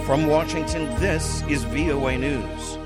From Washington, this is VOA News.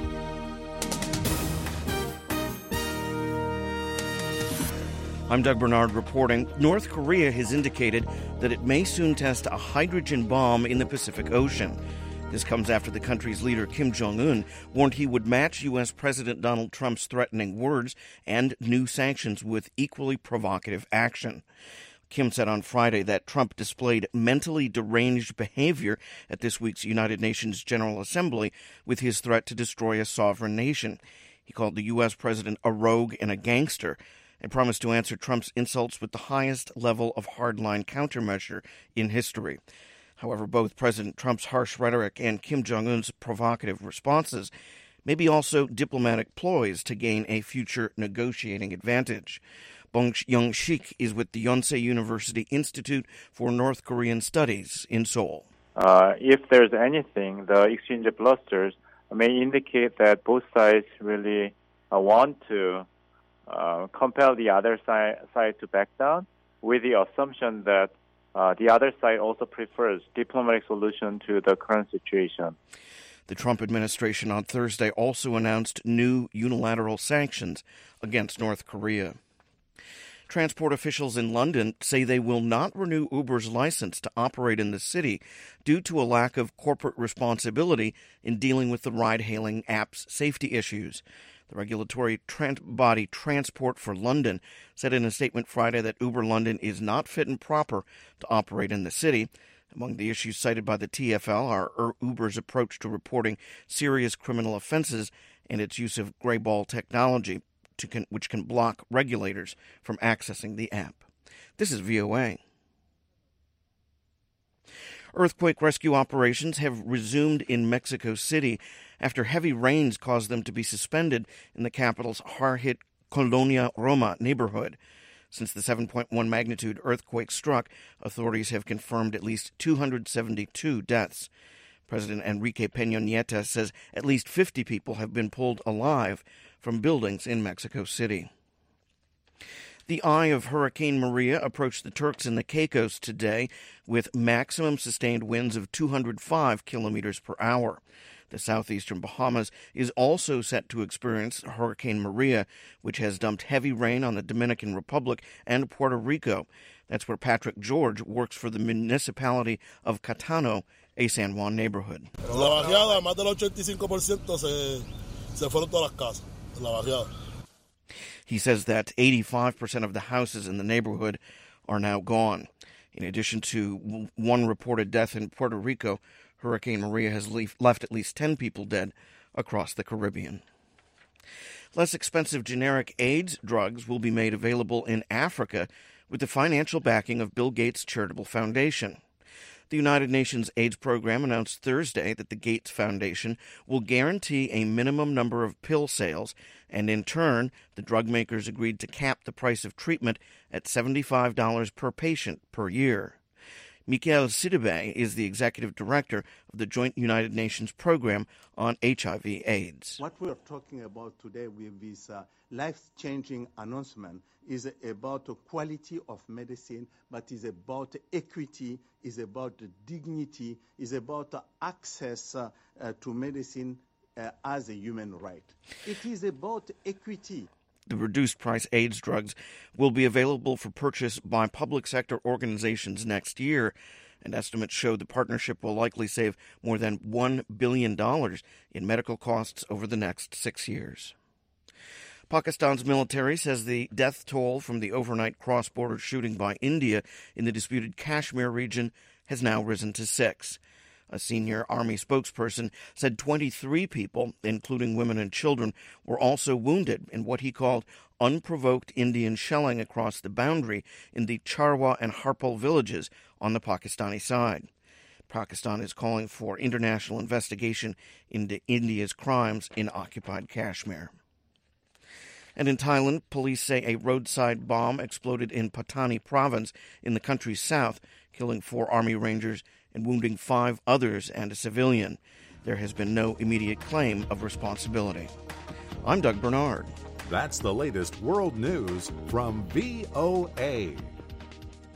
I'm Doug Bernard reporting. North Korea has indicated that it may soon test a hydrogen bomb in the Pacific Ocean. This comes after the country's leader, Kim Jong-un, warned he would match U.S. President Donald Trump's threatening words and new sanctions with equally provocative action. Kim said on Friday that Trump displayed mentally deranged behavior at this week's United Nations General Assembly with his threat to destroy a sovereign nation. He called the U.S. president a rogue and a gangster and promised to answer Trump's insults with the highest level of hardline countermeasure in history. However, both President Trump's harsh rhetoric and Kim Jong-un's provocative responses may be also diplomatic ploys to gain a future negotiating advantage. Bong Young-sik is with the Yonsei University Institute for North Korean Studies in Seoul. If there's anything, the exchange of blusters may indicate that both sides really want to compel the other side to back down, with the assumption that the other side also prefers diplomatic solution to the current situation. The Trump administration on Thursday also announced new unilateral sanctions against North Korea. Transport officials in London say they will not renew Uber's license to operate in the city due to a lack of corporate responsibility in dealing with the ride-hailing app's safety issues. The regulatory body Transport for London said in a statement Friday that Uber London is not fit and proper to operate in the city. Among the issues cited by the TfL are Uber's approach to reporting serious criminal offenses and its use of gray ball technology, which can block regulators from accessing the app. This is VOA. Earthquake rescue operations have resumed in Mexico City after heavy rains caused them to be suspended in the capital's hard-hit Colonia Roma neighborhood. Since the 7.1 magnitude earthquake struck, authorities have confirmed at least 272 deaths. President Enrique Peña Nieto says at least 50 people have been pulled alive from buildings in Mexico City. The eye of Hurricane Maria approached the Turks and the Caicos today with maximum sustained winds of 205 kilometers per hour. The southeastern Bahamas is also set to experience Hurricane Maria, which has dumped heavy rain on the Dominican Republic and Puerto Rico. That's where Patrick George works for the municipality of Catano, a San Juan neighborhood. La bajada, más del 85% se fueron todas las casas. La bajada. He says that 85% of the houses in the neighborhood are now gone. In addition to one reported death in Puerto Rico, Hurricane Maria has left at least 10 people dead across the Caribbean. Less expensive generic AIDS drugs will be made available in Africa with the financial backing of Bill Gates' charitable foundation. The United Nations AIDS program announced Thursday that the Gates Foundation will guarantee a minimum number of pill sales, and in turn, the drug makers agreed to cap the price of treatment at $75 per patient per year. Michael Sidibe is the executive director of the Joint United Nations program on HIV/AIDS. What we are talking about today with this life-changing announcement is about the quality of medicine, but is about equity, is about dignity, is about access to medicine as a human right. It is about equity. The reduced-price AIDS drugs will be available for purchase by public sector organizations next year, and estimates show the partnership will likely save more than $1 billion in medical costs over the next 6 years. Pakistan's military says the death toll from the overnight cross-border shooting by India in the disputed Kashmir region has now risen to 6. A senior army spokesperson said 23 people, including women and children, were also wounded in what he called unprovoked Indian shelling across the boundary in the Charwa and Harpal villages on the Pakistani side. Pakistan is calling for international investigation into India's crimes in occupied Kashmir. And in Thailand, police say a roadside bomb exploded in Pattani province in the country's south, killing 4 army rangers and wounding 5 others and a civilian. There has been no immediate claim of responsibility. I'm Doug Bernard. That's the latest world news from VOA.